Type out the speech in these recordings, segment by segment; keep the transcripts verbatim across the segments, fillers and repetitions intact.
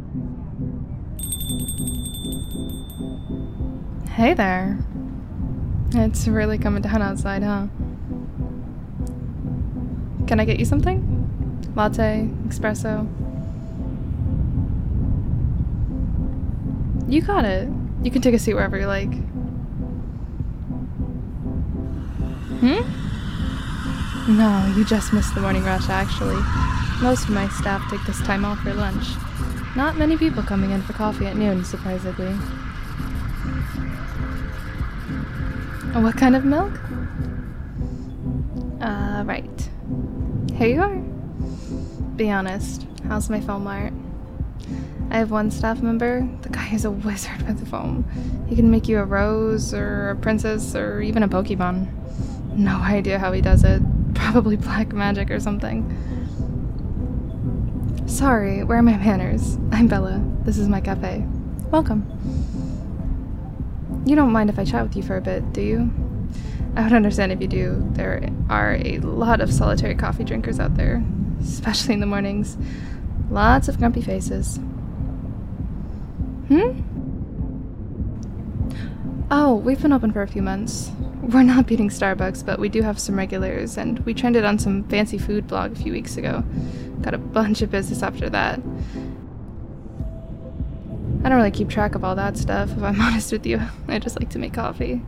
Hey there. It's really coming down outside, huh? Can I get you something? Latte, espresso? You got it. You can take a seat wherever you like. Hmm? No, you just missed the morning rush, actually. Most of my staff take this time off for lunch. Not many people coming in for coffee at noon, surprisingly. What kind of milk? Uh, right. Here you are. Be honest, how's my foam art? I have one staff member. The guy is a wizard with the foam. He can make you a rose, or a princess, or even a Pokemon. No idea how he does it. Probably black magic or something. Sorry, where are my manners? I'm Bella. This is my cafe. Welcome. You don't mind if I chat with you for a bit, do you? I would understand if you do. There are a lot of solitary coffee drinkers out there, especially in the mornings. Lots of grumpy faces. Hmm? Oh, we've been open for a few months. We're not beating Starbucks, but we do have some regulars, and we trended on some fancy food blog a few weeks ago. Got a bunch of business after that. I don't really keep track of all that stuff, if I'm honest with you. I just like to make coffee.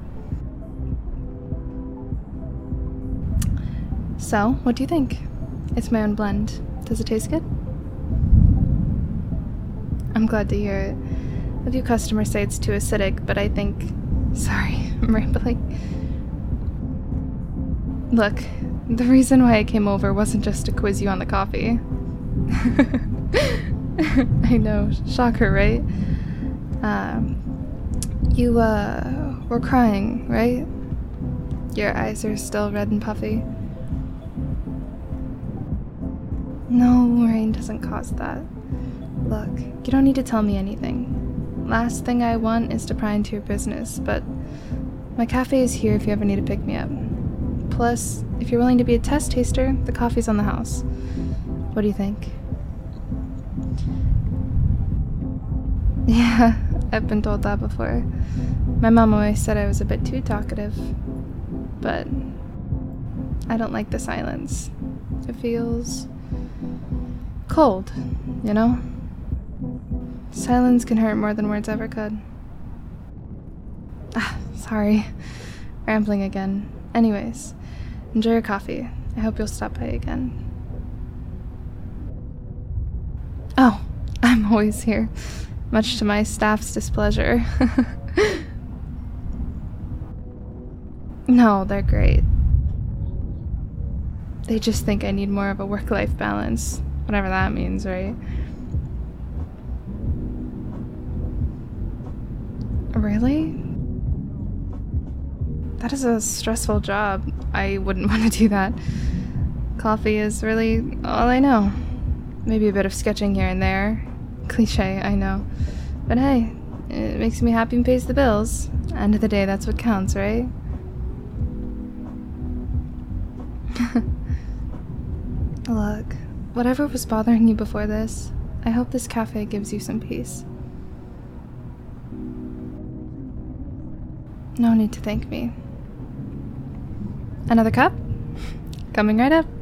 So, what do you think? It's my own blend. Does it taste good? I'm glad to hear it. A few customers say it's too acidic, but I think... Sorry, I'm rambling. Look, the reason why I came over wasn't just to quiz you on the coffee. I know, shocker, right? Um, you, uh, were crying, right? Your eyes are still red and puffy. No, rain doesn't cause that. Look, you don't need to tell me anything. Last thing I want is to pry into your business, but my cafe is here if you ever need to pick me up. Plus, if you're willing to be a test taster, the coffee's on the house. What do you think? Yeah, I've been told that before. My mom always said I was a bit too talkative. But I don't like the silence. It feels cold, you know? Silence can hurt more than words ever could. Ah, sorry. Rambling again. Anyways, enjoy your coffee. I hope you'll stop by again. Oh, I'm always here. Much to my staff's displeasure. No, they're great. They just think I need more of a work-life balance. Whatever that means, right? Really? That is a stressful job. I wouldn't want to do that. Coffee is really all I know. Maybe a bit of sketching here and there. Cliche, I know. But hey, it makes me happy and pays the bills. End of the day, that's what counts, right? Look, whatever was bothering you before this, I hope this cafe gives you some peace. No need to thank me. Another cup? Coming right up.